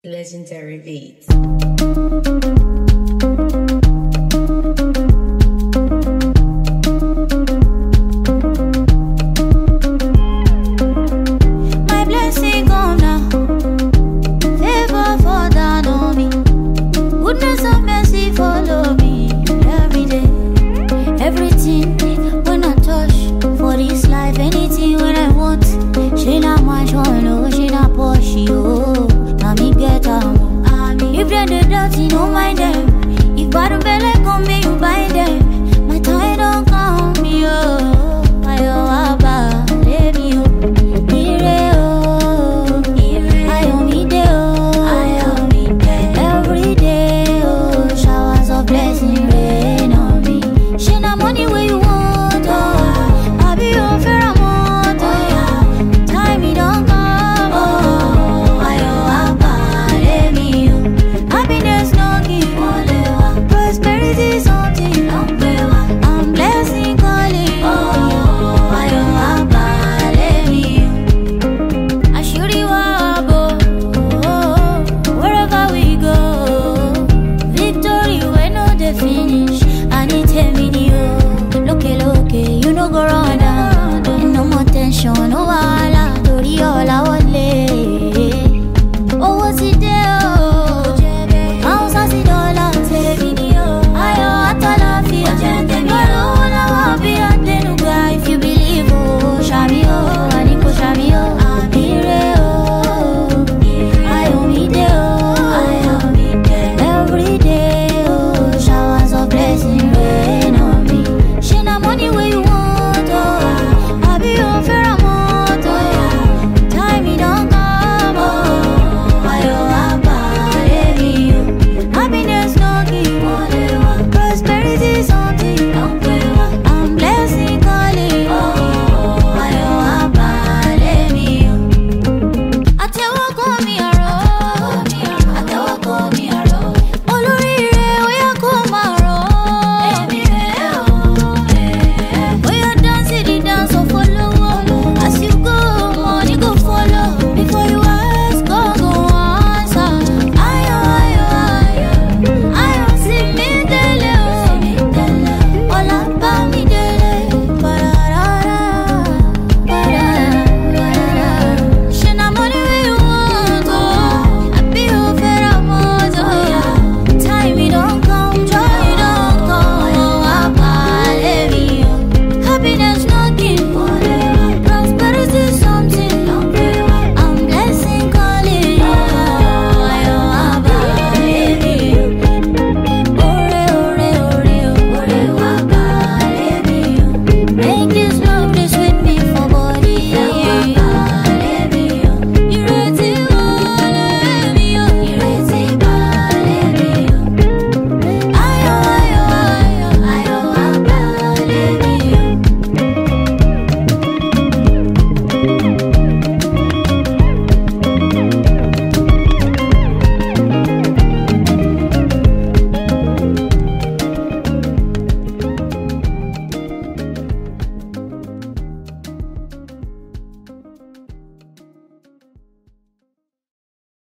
Legendary beats. My blessing come now, favor fall down on me. Goodness and mercy follow me every day. Everything when I touch for this life, anything when I want. She not my joy, no, she not Porsche, oh. Now me get her. If they're the dirty, no mind them. If bad belly come, me